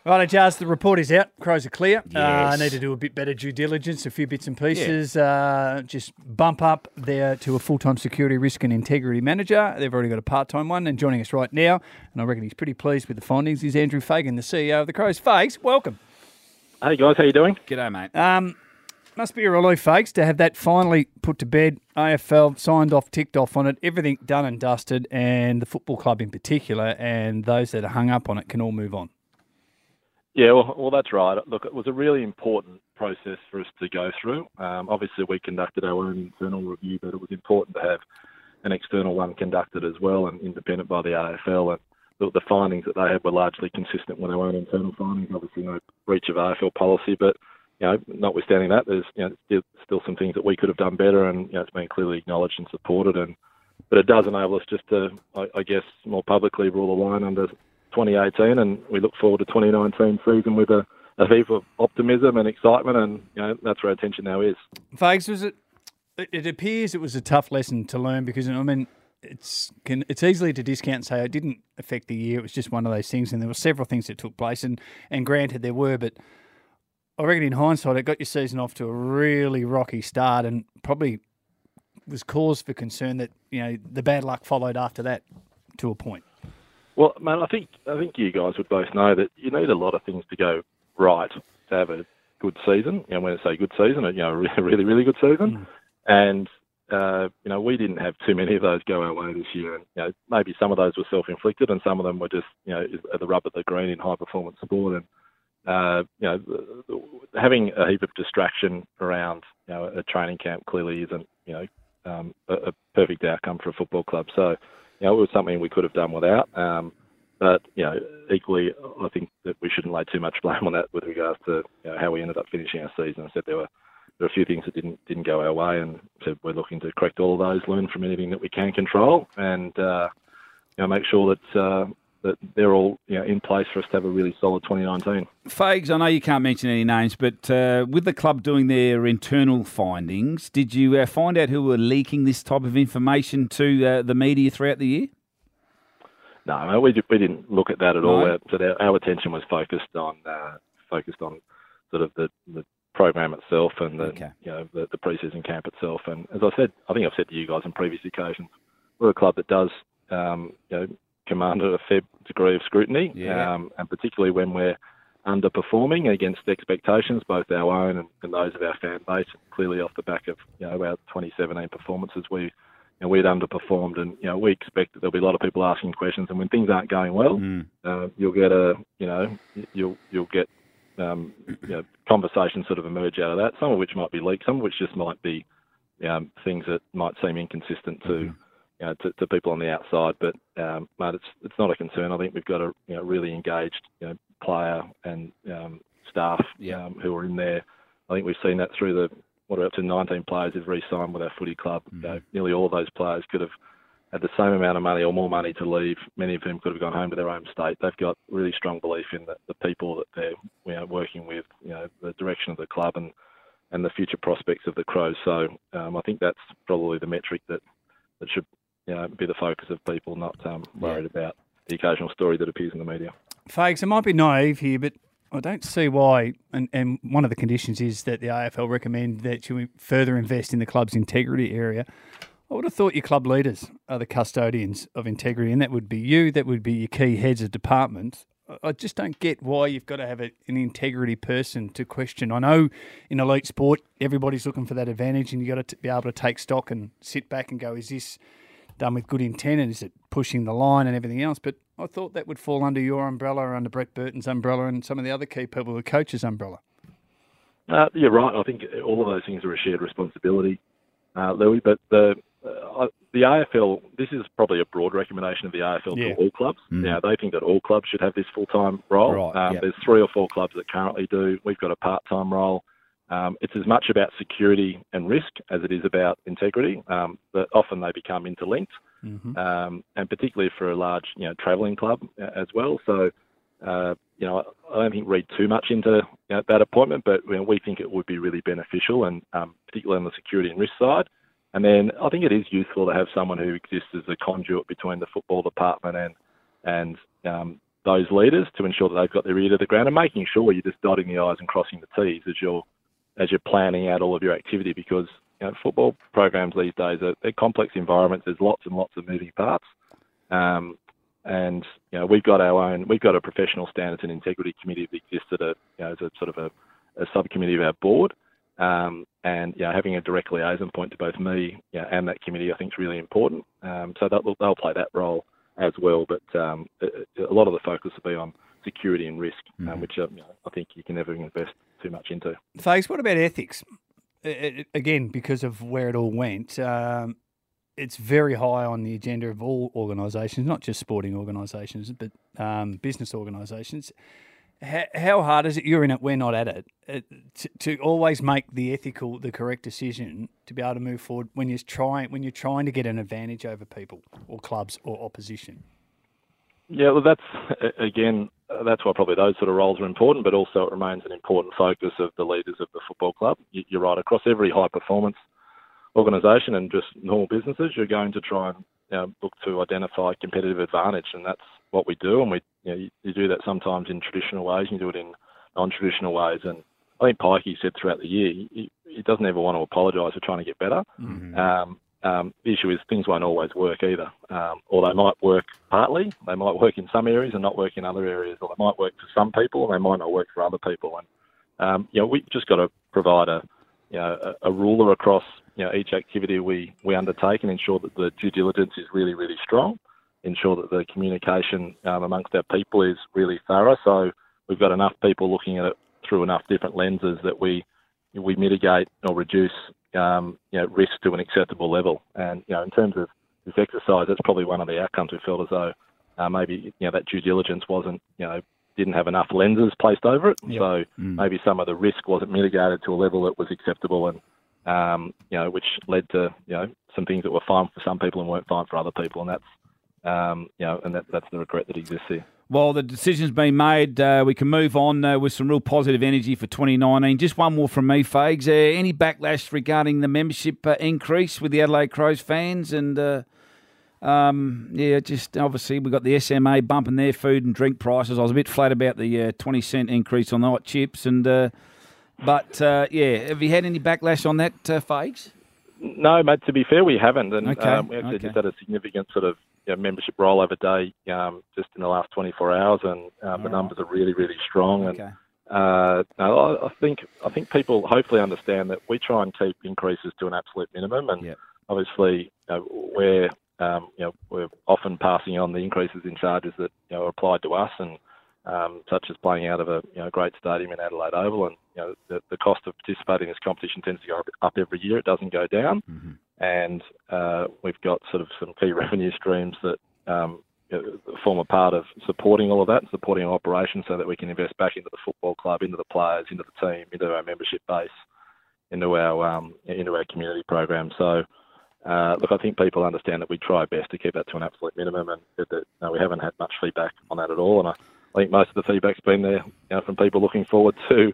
Right, Jars, the report is out. Crows are clear. Yes. I need to do a bit better due diligence, a few bits and pieces. Just bump up there to a full-time security risk and integrity manager. They've already got a part-time one. And joining us right now, and I reckon he's pretty pleased with the findings, is Andrew Fagan, the CEO of the Crows. Fags, welcome. Hey guys, how you doing? G'day, mate. Must be a relief, Fags, to have that finally put to bed. AFL signed off, ticked off on it, everything done and dusted, and the football club in particular, and those that are hung up on it can all move on. Yeah, well, that's right. Look, it was a really important process for us to go through. Obviously, we conducted our own internal review, but it was important to have an external one conducted as well and independent by the AFL. And the findings that they had were largely consistent with our own internal findings. Obviously, no breach of AFL policy, but notwithstanding that, there's still some things that we could have done better, and it's been clearly acknowledged and supported. But it does enable us just to, I guess, more publicly rule the line under 2018, and we look forward to 2019 season with a heap of optimism and excitement, and that's where our attention now is. Fags, it appears it was a tough lesson to learn because, I mean, it's easily to discount and say it didn't affect the year. It was just one of those things, and there were several things that took place, and granted there were, but I reckon in hindsight it got your season off to a really rocky start and probably was cause for concern that, the bad luck followed after that to a point. Well, man, I think you guys would both know that you need a lot of things to go right to have a good season. When I say good season, a really, really good season. And we didn't have too many of those go our way this year. And maybe some of those were self-inflicted, and some of them were just the rub of the green in high-performance sport. And having a heap of distraction around a training camp clearly isn't a perfect outcome for a football club. So. It was something we could have done without, but equally, I think that we shouldn't lay too much blame on that with regards to how we ended up finishing our season. I said there were a few things that didn't go our way, and said we're looking to correct all of those, learn from anything that we can control, and make sure that they're all in place for us to have a really solid 2019. Fags, I know you can't mention any names, but with the club doing their internal findings, did you find out who were leaking this type of information to the media throughout the year? No, we didn't look at that at all. Our attention was focused on sort of the program itself and the pre-season camp itself. And as I said, I think I've said to you guys on previous occasions, we're a club that does command a fair degree of scrutiny, and particularly when we're underperforming against expectations, both our own and those of our fan base. Clearly, off the back of our 2017 performances, we'd underperformed, and we expect that there'll be a lot of people asking questions. And when things aren't going well, you'll get conversations sort of emerge out of that. Some of which might be leaks, some of which just might be things that might seem inconsistent to people on the outside, but mate, it's not a concern. I think we've got a really engaged player and staff who are in there. I think we've seen that through we're up to 19 players who've re-signed with our footy club. Nearly all of those players could have had the same amount of money or more money to leave. Many of whom could have gone home to their home state. They've got really strong belief in the people that they're working with, the direction of the club and the future prospects of the Crows. So I think that's probably the metric that should be the focus of people, not worried about the occasional story that appears in the media. Fags, I might be naive here, but I don't see why, and one of the conditions is that the AFL recommend that you further invest in the club's integrity area. I would have thought your club leaders are the custodians of integrity, and that would be you, that would be your key heads of departments. I just don't get why you've got to have an integrity person to question. I know in elite sport, everybody's looking for that advantage, and you've got to be able to take stock and sit back and go, is this done with good intent, and is it pushing the line and everything else? But I thought that would fall under your umbrella, under Brett Burton's umbrella, and some of the other key people, the coach's umbrella. You're right. I think all of those things are a shared responsibility, Louis. But the AFL, this is probably a broad recommendation of the AFL to all clubs. Now, they think that all clubs should have this full-time role. Right, There's 3 or 4 clubs that currently do. We've got a part-time role. It's as much about security and risk as it is about integrity, but often they become interlinked, and particularly for a large, travelling club as well. So, I don't think read too much into that appointment, but we think it would be really beneficial, and particularly on the security and risk side. And then I think it is useful to have someone who exists as a conduit between the football department and those leaders to ensure that they've got their ear to the ground and making sure you're just dotting the I's and crossing the T's as you're planning out all of your activity, because football programs these days they're complex environments. There's lots and lots of moving parts, and we've got a professional standards and integrity committee that exists as a sort of a subcommittee of our board, and having a direct liaison point to both me and that committee I think is really important. So they'll play that role as well, but a lot of the focus will be on security and risk, which I think you can never invest too much into. Fags, what about ethics? Again, because of where it all went, it's very high on the agenda of all organisations, not just sporting organisations, but business organisations. How hard is it? You're in it, we're not at it. To always make the correct decision to be able to move forward when you're trying to get an advantage over people or clubs or opposition. Yeah, well, that's why probably those sort of roles are important, but also it remains an important focus of the leaders of the football club. You're right, across every high performance organisation and just normal businesses, you're going to try and look to identify competitive advantage, and that's what we do. And you do that sometimes in traditional ways, and you do it in non-traditional ways. And I think Pikey said throughout the year he doesn't ever want to apologise for trying to get better. Mm-hmm. The issue is things won't always work either, or they might work partly. They might work in some areas and not work in other areas, or they might work for some people and they might not work for other people. And we've just got to provide a ruler across each activity we undertake and ensure that the due diligence is really, really strong. Ensure that the communication amongst our people is really thorough. So we've got enough people looking at it through enough different lenses that we mitigate or reduce risk to an acceptable level. And in terms of this exercise, that's probably one of the outcomes. We felt as though maybe that due diligence didn't have enough lenses placed over it. Yep. So maybe some of the risk wasn't mitigated to a level that was acceptable, and which led to some things that were fine for some people and weren't fine for other people. And that's the regret that exists here. Well, the decision's been made. We can move on with some real positive energy for 2019. Just one more from me, Fags. Any backlash regarding the membership increase with the Adelaide Crows fans? And, just obviously we've got the SMA bumping their food and drink prices. I was a bit flat about the 20-cent increase on the hot chips. And but have you had any backlash on that, Fags? No, mate, to be fair, we haven't. And okay. We actually just had a significant sort of membership rollover day just in the last 24 hours, and the numbers are really, really strong. Okay. And I think people hopefully understand that we try and keep increases to an absolute minimum, and obviously we're often passing on the increases in charges that are applied to us, and such as playing out of a great stadium in Adelaide Oval, and the cost of participating in this competition tends to go up every year. It doesn't go down. Mm-hmm. And we've got sort of some key revenue streams that form a part of supporting all of that, supporting our operations, so that we can invest back into the football club, into the players, into the team, into our membership base, into our community program. So, look, I think people understand that we try our best to keep that to an absolute minimum, and that we haven't had much feedback on that at all. And I think most of the feedback's been there from people looking forward to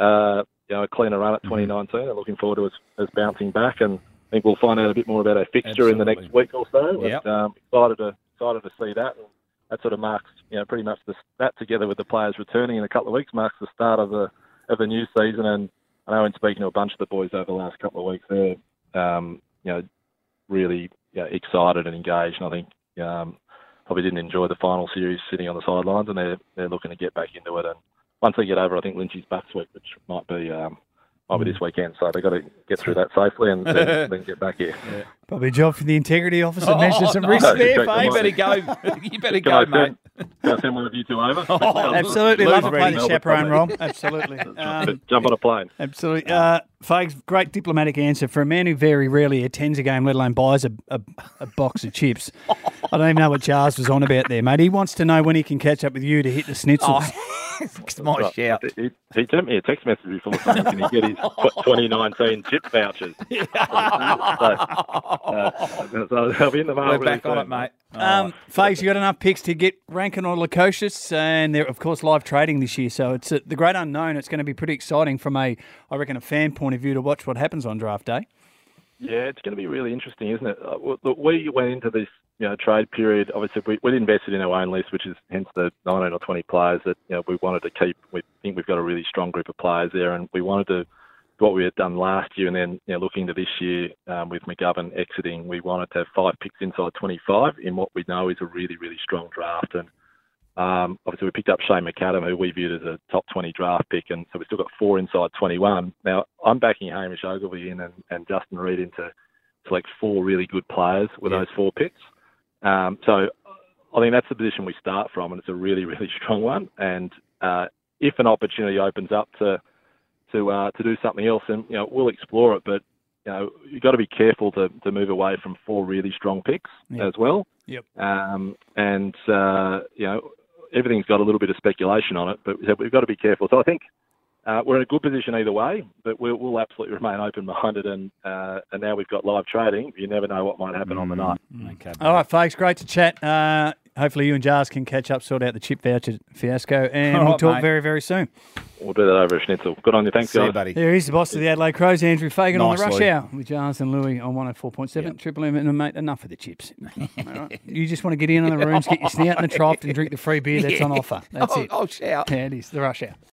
a cleaner run at 2019 and looking forward to us bouncing back. And I think we'll find out a bit more about our fixture in the next week or so. Yep. Excited to see that. And that sort of marks, pretty much that together with the players returning in a couple of weeks marks the start of the new season. And I know in speaking to a bunch of the boys over the last couple of weeks, they're, really excited and engaged. And I think probably didn't enjoy the final series sitting on the sidelines, and they're looking to get back into it. And once they get over, I think Lynchy's back week, which might be this weekend, so they've got to get through that safely and then get back here. Yeah. Probably a job for the integrity officer. Mention some risks there, Fags. You better go. You better go, mate. Can I send one of you two over? Absolutely. Love to play the chaperone role. Absolutely. Jump on a plane. Absolutely. Fags, great diplomatic answer. For a man who very rarely attends a game, let alone buys a box of chips. I don't even know what Charles was on about there, mate. He wants to know when he can catch up with you to hit the schnitzels. It's my shout. He sent me a text message before saying, can he get his 2019 chip vouchers? So I'll be in the mail. We're back on it, mate. Fags, you got enough picks to get Rankin or Lukosius, and they're, of course, live trading this year. So it's the great unknown. It's going to be pretty exciting from I reckon, a fan point of view to watch what happens on draft day. Yeah, it's going to be really interesting, isn't it? Look, we went into this trade period. Obviously, we'd invested in our own list, which is hence the 19 or 20 players that we wanted to keep. We think we've got a really strong group of players there, and we wanted to do what we had done last year, and then looking to this year with McGovern exiting, we wanted to have 5 picks inside 25 in what we know is a really, really strong draft. And obviously, we picked up Shane McAdam, who we viewed as a top 20 draft pick, and so we've still got 4 inside 21. Now, I'm backing Hamish Ogilvie in and Justin Reid in to select 4 really good players with those 4 picks. So I think that's the position we start from, and it's a really, really strong one. And if an opportunity opens up to do something else, and we'll explore it. But you've got to be careful to move away from 4 really strong picks as well. Yep. Everything's got a little bit of speculation on it, but we've got to be careful. So I think we're in a good position either way, but we'll absolutely remain open-minded. And now we've got live trading. You never know what might happen on the night. Okay. All right, folks, great to chat. Hopefully you and Jars can catch up, sort out the chip voucher fiasco, and All we'll right, talk mate. very, very soon. We'll do that over a schnitzel. Good on you. Thanks, See you, guys. buddy. There is the boss of the Adelaide Crows, Andrew Fagan, on the Nice, Rush Louis. Hour with Jars and Louis on 104.7 Triple M. And, mate, enough of the chips. All right? You just want to get in on the rooms, get your snout in the trough and drink the free beer that's on offer. That's it. I'll shout. Yeah, it is. The Rush Hour.